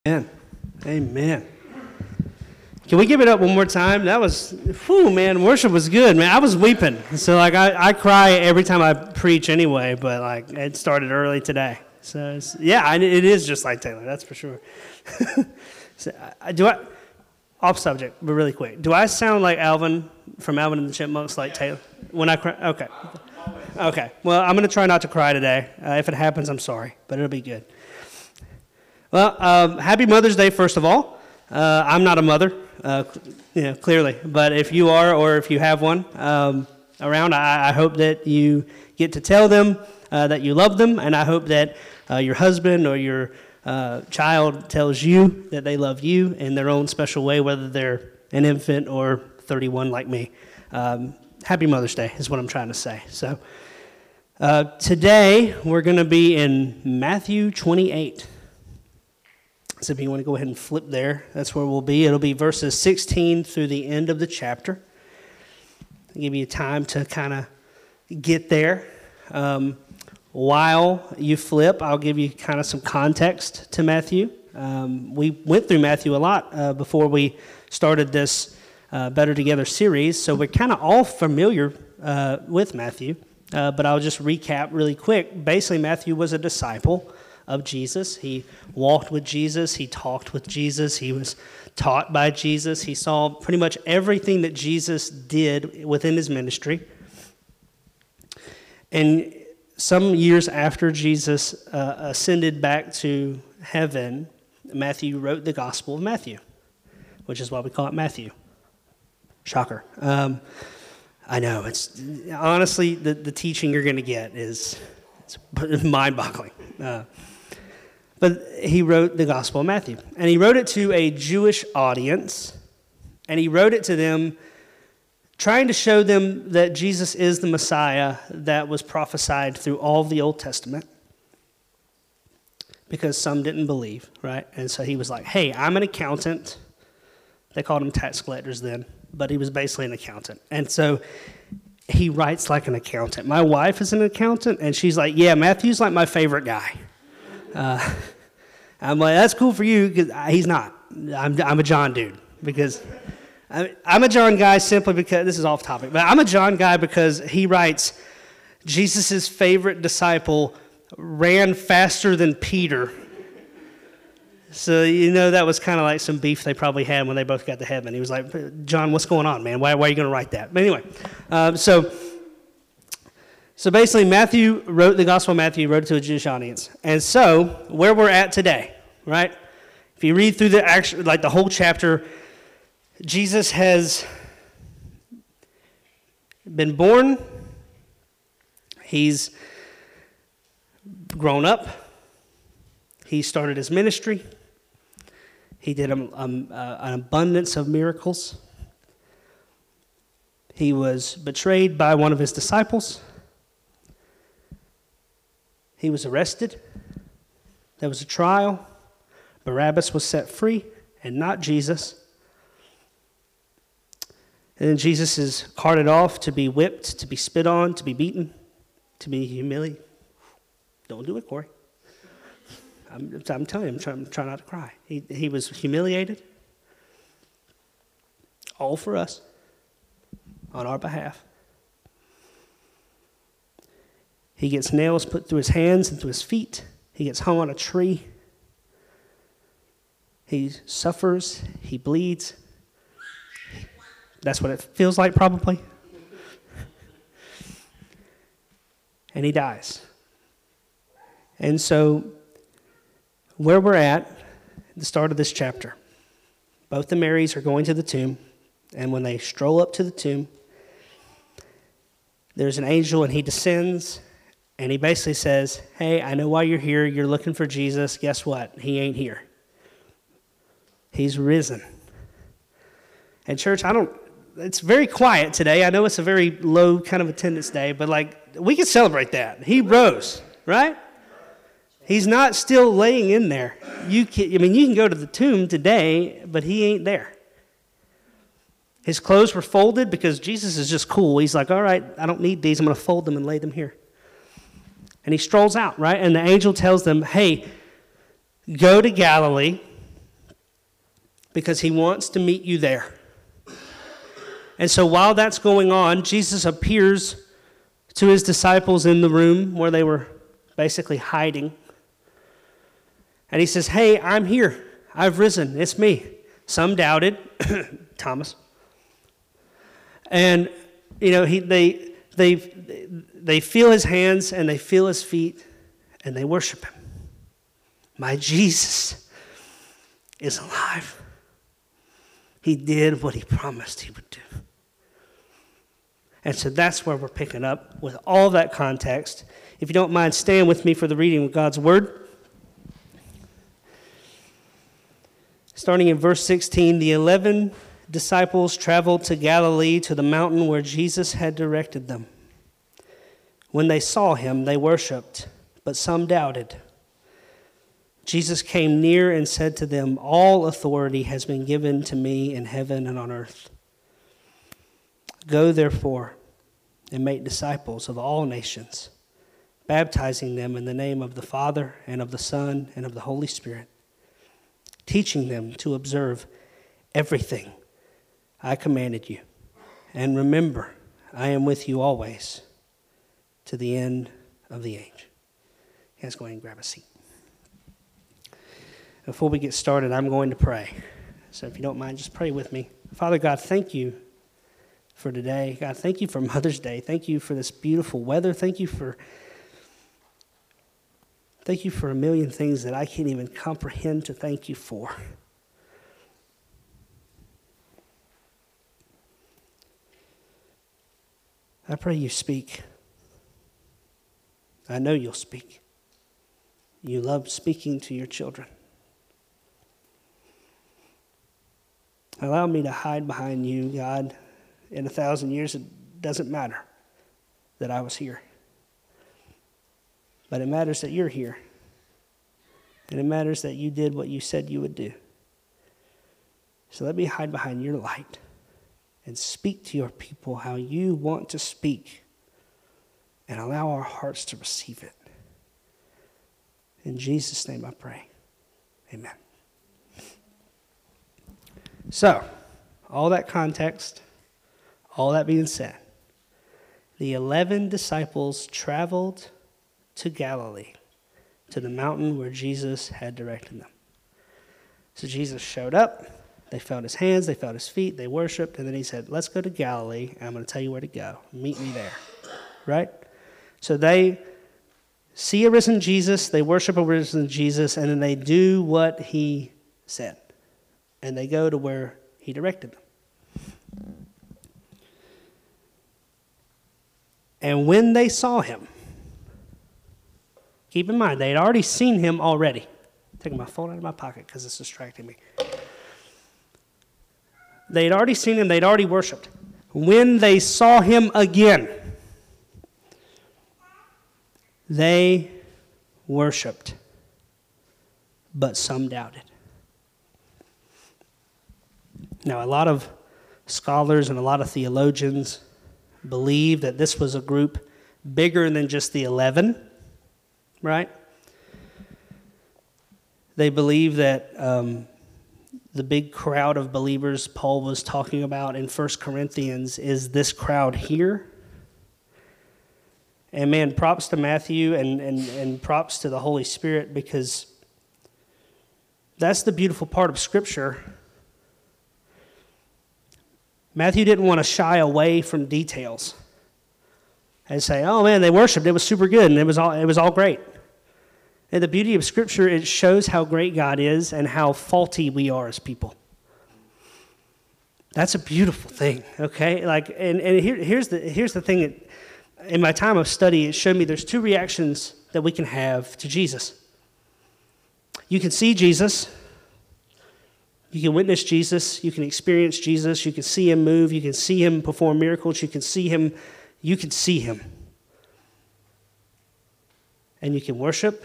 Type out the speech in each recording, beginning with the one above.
Amen. Amen. Can we give it up one more time? That was, man, worship was good, man. I was weeping. So, I cry every time I preach anyway, but, it started early today. So, it is just like Taylor, that's for sure. Off subject, but really quick. Do I sound like Alvin from Alvin and the Chipmunks, like Taylor? When I cry? Okay. Okay. Well, I'm going to try not to cry today. If it happens, I'm sorry, but it'll be good. Well, happy Mother's Day, first of all. I'm not a mother, clearly. But if you are, or if you have one around, I hope that you get to tell them that you love them, and I hope that your husband or your child tells you that they love you in their own special way, whether they're an infant or 31 like me. Happy Mother's Day is what I'm trying to say. So today we're going to be in Matthew 28. So if you want to go ahead and flip there, that's where we'll be. It'll be verses 16 through the end of the chapter. I'll give you time to kind of get there. While you flip, I'll give you kind of some context to Matthew. We went through Matthew a lot before we started this Better Together series, so we're kind of all familiar with Matthew, but I'll just recap really quick. Basically, Matthew was a disciple of Jesus. He walked with Jesus. He talked with Jesus. He was taught by Jesus. He saw pretty much everything that Jesus did within his ministry. And some years after Jesus ascended back to heaven, Matthew wrote the Gospel of Matthew, which is why we call it Matthew. Shocker. I know. It's honestly, the teaching you're going to get is mind-boggling. But he wrote the Gospel of Matthew. And he wrote it to a Jewish audience. And he wrote it to them trying to show them that Jesus is the Messiah that was prophesied through all of the Old Testament. Because some didn't believe, right? And so he was like, hey, I'm an accountant. They called him tax collectors then. But he was basically an accountant. And so he writes like an accountant. My wife is an accountant. And she's like, yeah, Matthew's like my favorite guy. I'm like, that's cool for you, because he's not. I'm a John dude, because I'm a John guy simply because, this is off topic, but I'm a John guy because he writes, Jesus' favorite disciple ran faster than Peter. So, that was kind of like some beef they probably had when they both got to heaven. He was like, John, what's going on, man? Why are you going to write that? But anyway, So basically, Matthew wrote the Gospel of Matthew, wrote it to a Jewish audience. And so, where we're at today, right? If you read through the whole chapter, Jesus has been born. He's grown up. He started his ministry. He did an abundance of miracles. He was betrayed by one of his disciples. He was arrested. There was a trial. Barabbas was set free, and not Jesus. And then Jesus is carted off to be whipped, to be spit on, to be beaten, to be humiliated. Don't do it, Corey. I'm telling you, I'm trying not to cry. He was humiliated, all for us, on our behalf. He gets nails put through his hands and through his feet. He gets hung on a tree. He suffers. He bleeds. That's what it feels like, probably. And he dies. And so, where we're at the start of this chapter, both the Marys are going to the tomb. And when they stroll up to the tomb, there's an angel, and he descends. And he basically says, hey, I know why you're here. You're looking for Jesus. Guess what? He ain't here. He's risen. And church, it's very quiet today. I know it's a very low kind of attendance day, but we can celebrate that. He rose, right? He's not still laying in there. You can go to the tomb today, but he ain't there. His clothes were folded because Jesus is just cool. He's like, all right, I don't need these. I'm going to fold them and lay them here. And he strolls out, right? And the angel tells them, hey, go to Galilee. because he wants to meet you there. And so while that's going on, Jesus appears to his disciples in the room where they were basically hiding. And he says, hey, I'm here. I've risen. It's me. Some doubted, Thomas. And, they feel his hands and they feel his feet and they worship him. My Jesus is alive. He did what he promised he would do. And so that's where we're picking up with all that context. If you don't mind, stand with me for the reading of God's word. Starting in verse 16, the 11 disciples traveled to Galilee to the mountain where Jesus had directed them. When they saw him, they worshipped, but some doubted. Jesus came near and said to them, all authority has been given to me in heaven and on earth. Go, therefore, and make disciples of all nations, baptizing them in the name of the Father and of the Son and of the Holy Spirit, teaching them to observe everything I commanded you. And remember, I am with you always to the end of the age. Let's go ahead and grab a seat. Before we get started, I'm going to pray. So if you don't mind, just pray with me. Father God, thank you for today. God, thank you for Mother's Day. Thank you for this beautiful weather. Thank you for a million things that I can't even comprehend to thank you for. I pray you speak. I know you'll speak. You love speaking to your children. Allow me to hide behind you, God. In 1,000 years, it doesn't matter that I was here. But it matters that you're here. And it matters that you did what you said you would do. So let me hide behind your light and speak to your people how you want to speak, and allow our hearts to receive it. In Jesus' name I pray. Amen. So, all that context, all that being said, the 11 disciples traveled to Galilee, to the mountain where Jesus had directed them. So Jesus showed up. They felt his hands, they felt his feet, they worshiped, and then he said, let's go to Galilee, and I'm going to tell you where to go. Meet me there. Right? So they see a risen Jesus, they worship a risen Jesus, and then they do what he said. And they go to where he directed them. And when they saw him, keep in mind, they had already seen him already. I'm taking my phone out of my pocket because it's distracting me. They had already seen him, they'd already worshiped. When they saw him again, they worshiped, but some doubted. Now, a lot of scholars and a lot of theologians believe that this was a group bigger than just the 11, right? They believe that the big crowd of believers Paul was talking about in 1 Corinthians is this crowd here. And man, props to Matthew and props to the Holy Spirit, because that's the beautiful part of Scripture. Matthew didn't want to shy away from details and say, oh man, they worshiped, it was super good, and it was all great. And the beauty of Scripture, it shows how great God is and how faulty we are as people. That's a beautiful thing, okay? Here's the thing that, in my time of study, it showed me there's two reactions that we can have to Jesus. You can see Jesus. You can witness Jesus. You can experience Jesus. You can see him move. You can see him perform miracles. You can see him. And you can worship,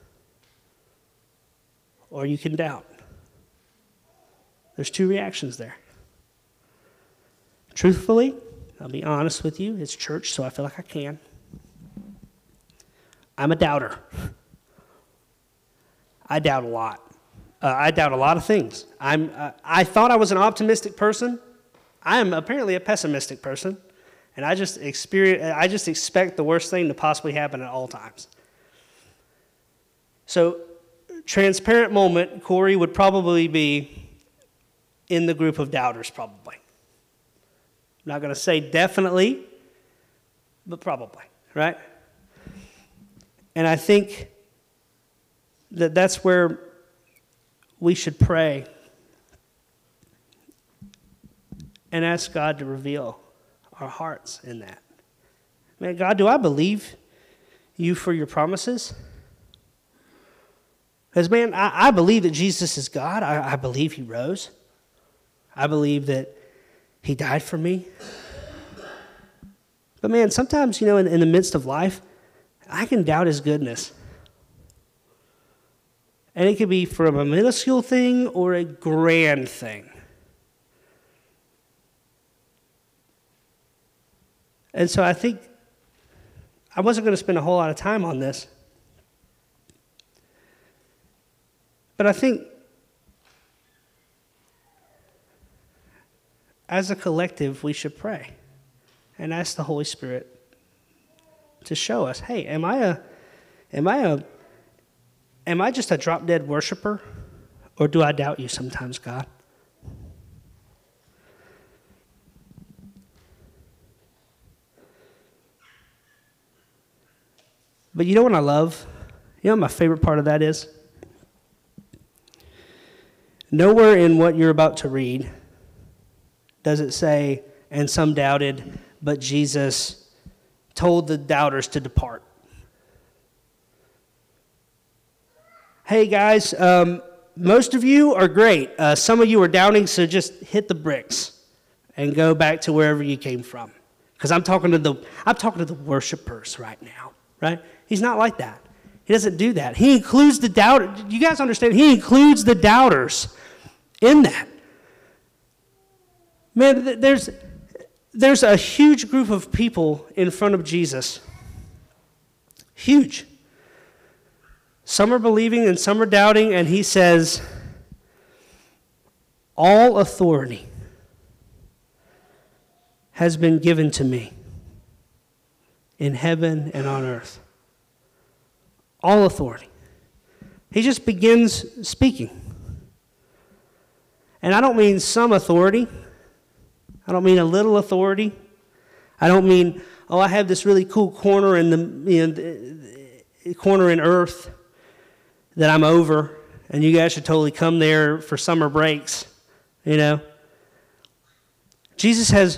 or you can doubt. There's two reactions there. Truthfully, I'll be honest with you, it's church, so I feel like I can. I'm a doubter. I doubt a lot. I doubt a lot of things. I thought I was an optimistic person. I am apparently a pessimistic person, and I just expect the worst thing to possibly happen at all times. So, transparent moment, Corey would probably be in the group of doubters, probably. I'm not going to say definitely, but probably, right? And I think that that's where we should pray and ask God to reveal our hearts in that. Man, God, do I believe you for your promises? Because, man, I believe that Jesus is God. I believe he rose. I believe that he died for me. But, man, sometimes, in the midst of life, I can doubt his goodness. And it could be from a minuscule thing or a grand thing. And so I think I wasn't going to spend a whole lot of time on this. But I think as a collective, we should pray and ask the Holy Spirit to show us, hey, am I just a drop-dead worshiper, or do I doubt you sometimes, God? But you know what I love? You know what my favorite part of that is? Nowhere in what you're about to read does it say, and some doubted, but Jesus told the doubters to depart. Hey guys, most of you are great. Some of you are doubting, so just hit the bricks and go back to wherever you came from. Because I'm talking to the worshipers right now, right? He's not like that. He doesn't do that. He includes the doubters. You guys understand? He includes the doubters in that. Man, there's a huge group of people in front of Jesus. Huge. Some are believing and some are doubting, and he says, all authority has been given to me in heaven and on earth. All authority. He just begins speaking. And I don't mean some authority. I don't mean a little authority. I don't mean, I have this really cool corner in the corner in earth that I'm over, and you guys should totally come there for summer breaks, Jesus has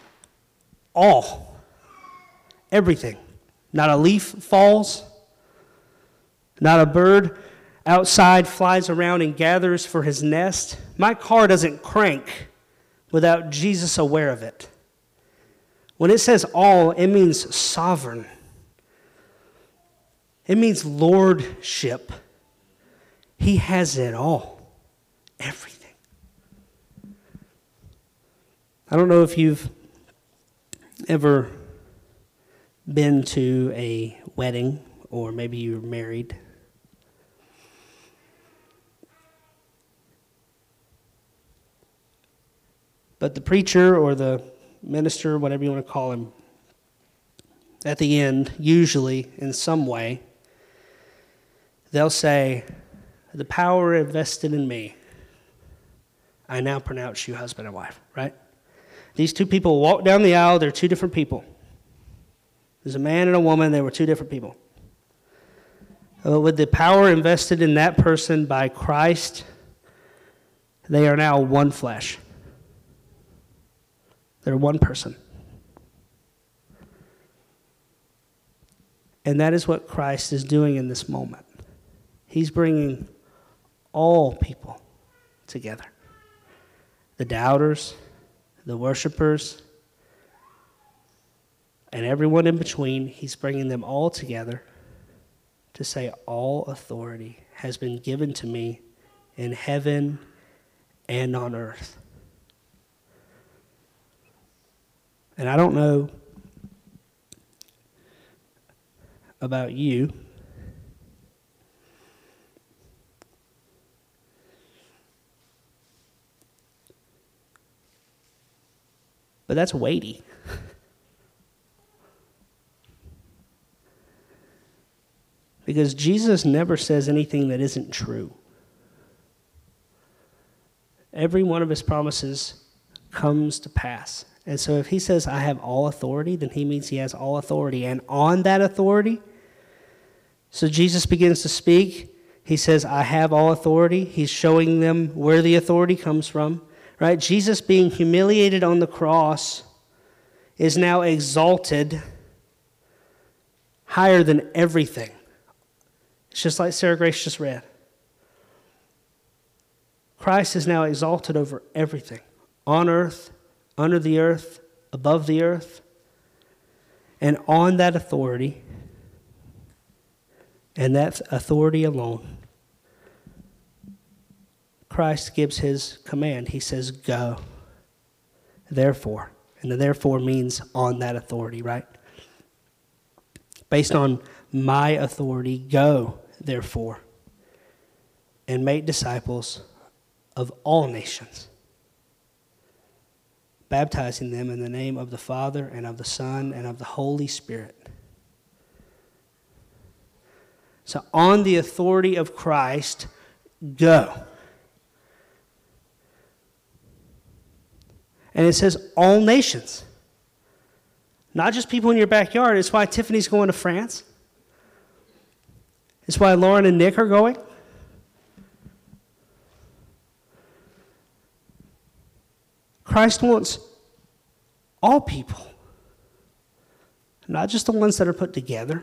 everything. Not a leaf falls, not a bird outside flies around and gathers for his nest. My car doesn't crank without Jesus aware of it. When it says all, it means sovereign. It means lordship. He has it all. Everything. I don't know if you've ever been to a wedding, or maybe you're married. But the preacher or the minister, whatever you want to call him, at the end, usually in some way, they'll say, the power invested in me, I now pronounce you husband and wife, right? These two people walk down the aisle, they're two different people. There's a man and a woman, they were two different people. With the power invested in that person by Christ, they are now one flesh. They're one person. And that is what Christ is doing in this moment. He's bringing all people together. The doubters, the worshipers, and everyone in between. He's bringing them all together to say, all authority has been given to me in heaven and on earth. And I don't know about you, But that's weighty. Because Jesus never says anything that isn't true. Every one of his promises comes to pass. And so if he says, I have all authority, then he means he has all authority. And on that authority, so Jesus begins to speak. He says, I have all authority. He's showing them where the authority comes from. Right? Jesus being humiliated on the cross is now exalted higher than everything. It's just like Sarah Grace just read. Christ is now exalted over everything. On earth, under the earth, above the earth. And on that authority, and that authority alone, Christ gives his command. He says, go. Therefore. And the therefore means on that authority, right? Based on my authority, go, therefore, and make disciples of all nations, baptizing them in the name of the Father and of the Son and of the Holy Spirit. So on the authority of Christ, go. And it says all nations. Not just people in your backyard. It's why Tiffany's going to France. It's why Lauren and Nick are going. Christ wants all people. Not just the ones that are put together.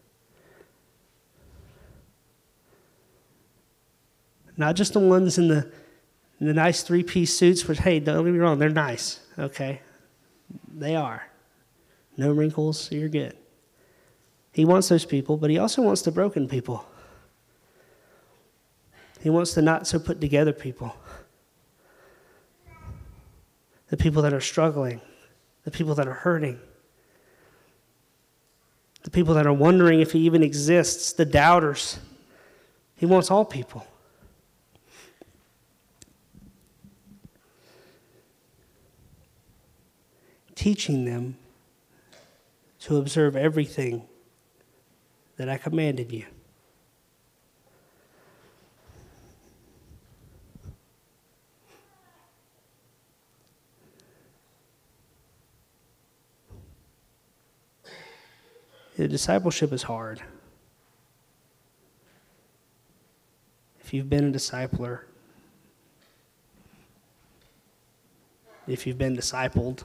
Not just the ones in the nice three-piece suits, which, hey, don't get me wrong, they're nice, okay? They are. No wrinkles, you're good. He wants those people, but he also wants the broken people. He wants the not so put together people. The people that are struggling. The people that are hurting. The people that are wondering if he even exists. The doubters. He wants all people. Teaching them to observe everything that I commanded you. The discipleship is hard. If you've been a discipler, if you've been discipled,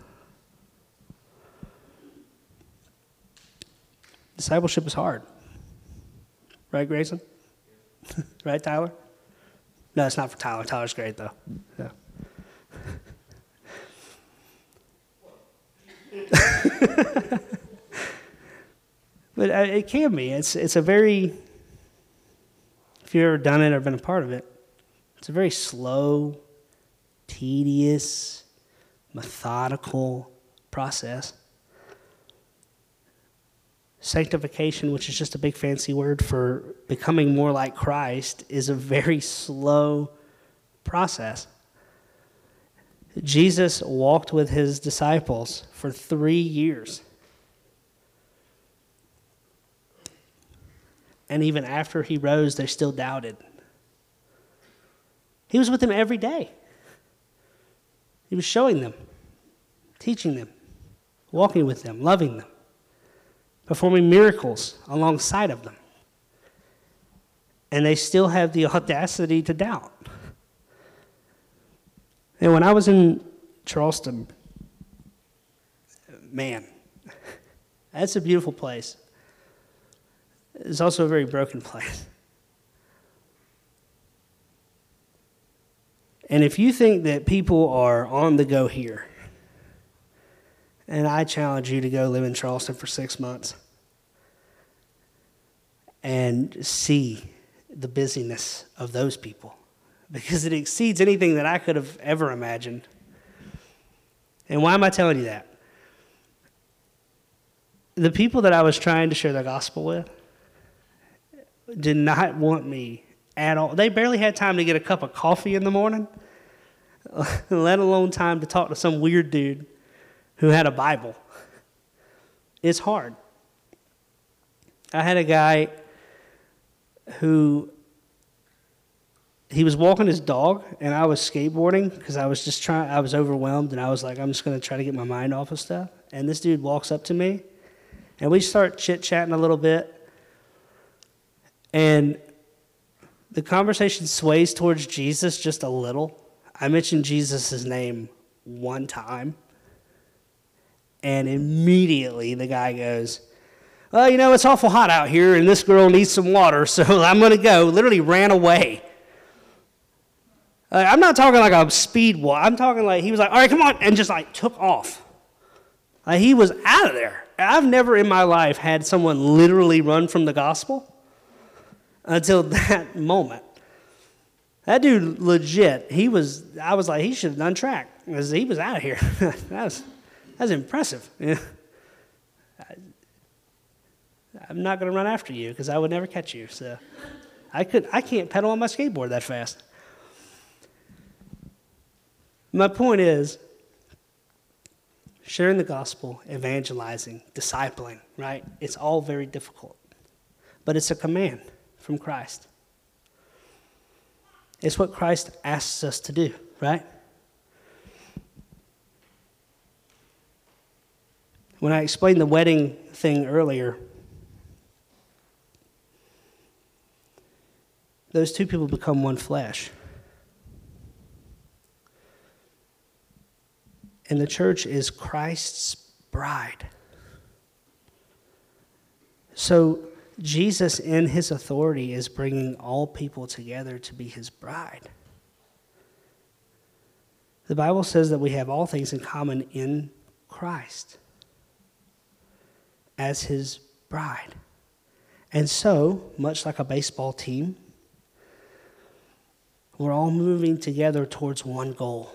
discipleship is hard. Right, Grayson? Right, Tyler? No, it's not for Tyler. Tyler's great, though. Yeah. But it can be. It's a very, if you've ever done it or been a part of it, it's a very slow, tedious, methodical process. Sanctification, which is just a big fancy word for becoming more like Christ, is a very slow process. Jesus walked with his disciples for 3 years. And even after he rose, they still doubted. He was with them every day. He was showing them, teaching them, walking with them, loving them, performing miracles alongside of them. And they still have the audacity to doubt. And when I was in Charleston, man, that's a beautiful place. It's also a very broken place. And if you think that people are on the go here, and I challenge you to go live in Charleston for 6 months and see the busyness of those people, because it exceeds anything that I could have ever imagined. And why am I telling you that? The people that I was trying to share the gospel with did not want me at all. They barely had time to get a cup of coffee in the morning, let alone time to talk to some weird dude who had a Bible. It's hard. I had a guy who, he was walking his dog, and I was skateboarding because I was overwhelmed, and I was like, I'm just going to try to get my mind off of stuff. And this dude walks up to me, and we start chit-chatting a little bit, and the conversation sways towards Jesus just a little. I mentioned Jesus' name one time, and immediately the guy goes, well, you know, it's awful hot out here, and this girl needs some water, so I'm going to go. Literally ran away. I'm not talking like a speed walk. I'm talking like he was like, all right, come on, and just like took off. Like he was out of there. I've never in my life had someone literally run from the gospel until that moment. That dude legit, I was like, he should have done track because he was out of here. That was impressive. Yeah. I'm not going to run after you because I would never catch you. So I can't pedal on my skateboard that fast. My point is, sharing the gospel, evangelizing, discipling, right? It's all very difficult. But it's a command from Christ. It's what Christ asks us to do, right? When I explained the wedding thing earlier, those two people become one flesh. And the church is Christ's bride. So Jesus, in his authority, is bringing all people together to be his bride. The Bible says that we have all things in common in Christ as his bride. And so, much like a baseball team, we're all moving together towards one goal.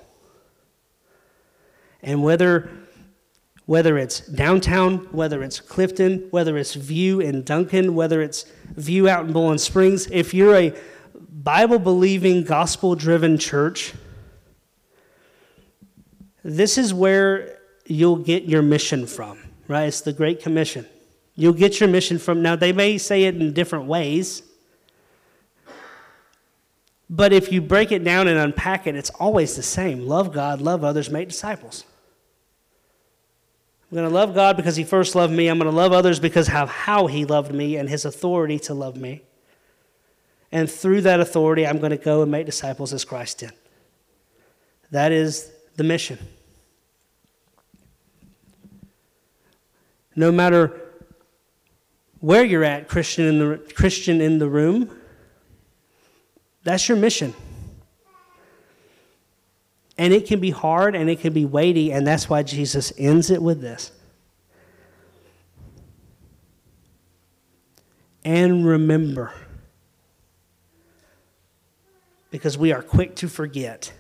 And whether it's downtown, whether it's Clifton, whether it's View in Duncan, whether it's View out in Bowling Springs, if you're a Bible-believing, gospel-driven church, this is where you'll get your mission from, right? It's the Great Commission. You'll get your mission from, now they may say it in different ways, but if you break it down and unpack it, it's always the same. Love God, love others, make disciples. I'm going to love God because he first loved me. I'm going to love others because of how he loved me and his authority to love me. And through that authority, I'm going to go and make disciples as Christ did. That is the mission. No matter where you're at, Christian in the room, that's your mission. And it can be hard and it can be weighty, and that's why Jesus ends it with this. And remember, because we are quick to forget.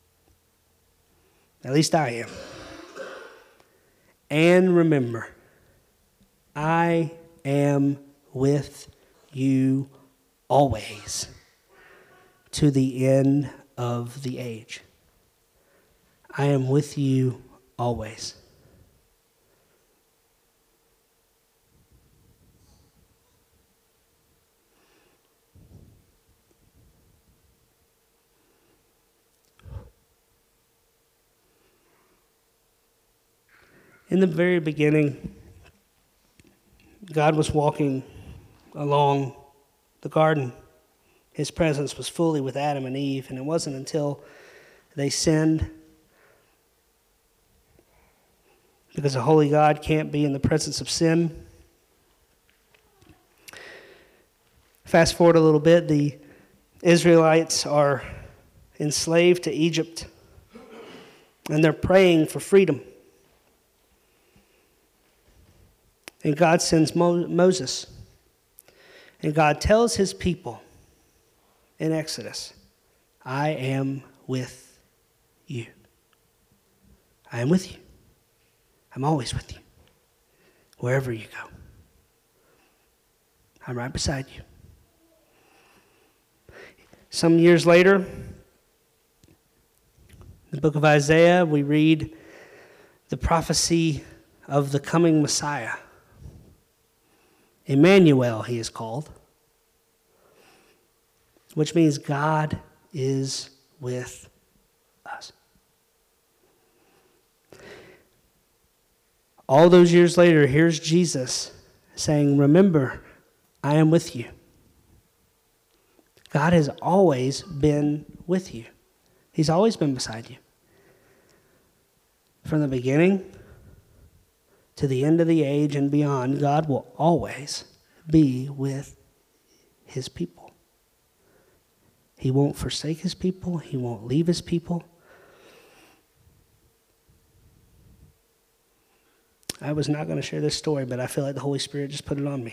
At least I am. And remember, I am with you always to the end of the age. I am with you always. In the very beginning, God was walking along the garden. His presence was fully with Adam and Eve, and it wasn't until they sinned, because a holy God can't be in the presence of sin. Fast forward a little bit, the Israelites are enslaved to Egypt, and they're praying for freedom. And God sends Moses. And God tells his people in Exodus, I am with you. I am with you. I'm always with you. Wherever you go. I'm right beside you. Some years later, in the book of Isaiah, we read the prophecy of the coming Messiah. Emmanuel, he is called, which means God is with us. All those years later, here's Jesus saying, remember, I am with you. God has always been with you. He's always been beside you. From the beginning to the end of the age and beyond, God will always be with his people. He won't forsake his people. He won't leave his people. I was not going to share this story, but I feel like the Holy Spirit just put it on me.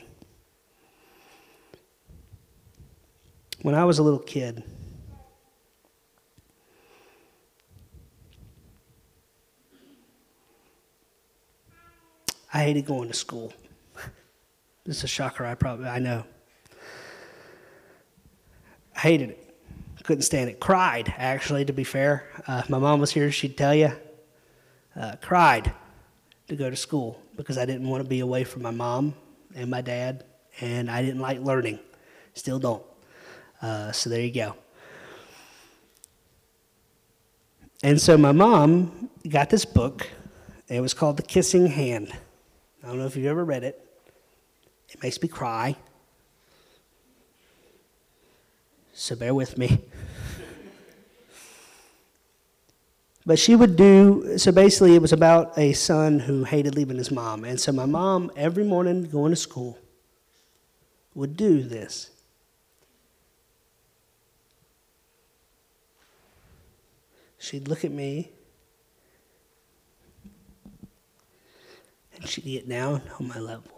When I was a little kid, I hated going to school. This is a shocker, I know. I hated it. Couldn't stand it. Cried, actually, to be fair. My mom was here, she'd tell you. Cried to go to school because I didn't want to be away from my mom and my dad, and I didn't like learning. Still don't. So there you go. And so my mom got this book. It was called The Kissing Hand. I don't know if you've ever read it. It makes me cry. So bear with me. But she would so basically it was about a son who hated leaving his mom. And so my mom, every morning going to school, would do this. She'd look at me, and she'd get down on my level.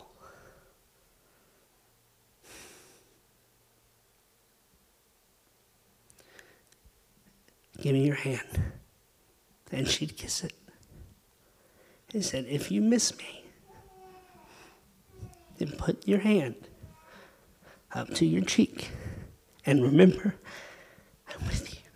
Give me your hand. And she'd kiss it. And said, if you miss me, then put your hand up to your cheek. And remember, I'm with you.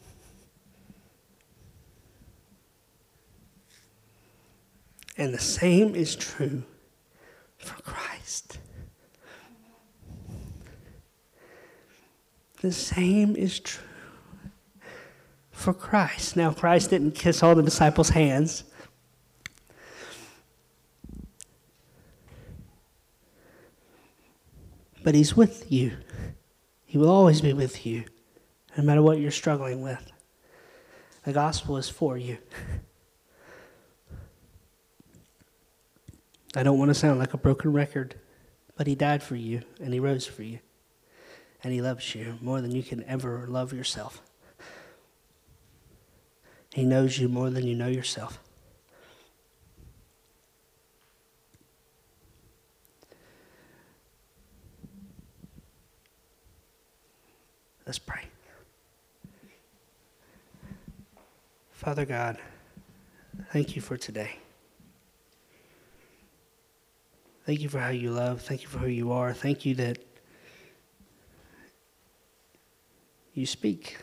And the same is true for Christ. The same is true for Christ. Now, Christ didn't kiss all the disciples' hands. But he's with you. He will always be with you, no matter what you're struggling with. The gospel is for you. I don't want to sound like a broken record, but he died for you, and he rose for you. And he loves you more than you can ever love yourself. He knows you more than you know yourself. Let's pray. Father God, thank you for today. Thank you for how you love. Thank you for who you are. Thank you that you speak.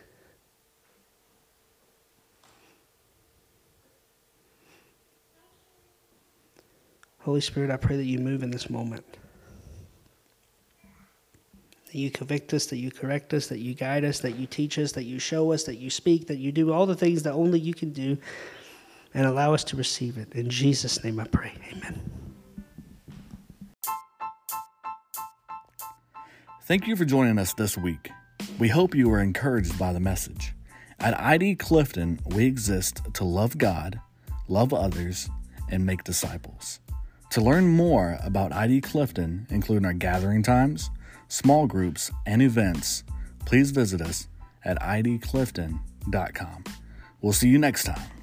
Holy Spirit, I pray that you move in this moment. That you convict us, that you correct us, that you guide us, that you teach us, that you show us, that you speak, that you do all the things that only you can do, and allow us to receive it. In Jesus' name I pray. Amen. Thank you for joining us this week. We hope you were encouraged by the message. At ID Clifton, we exist to love God, love others, and make disciples. To learn more about ID Clifton, including our gathering times, small groups, and events, please visit us at idclifton.com. We'll see you next time.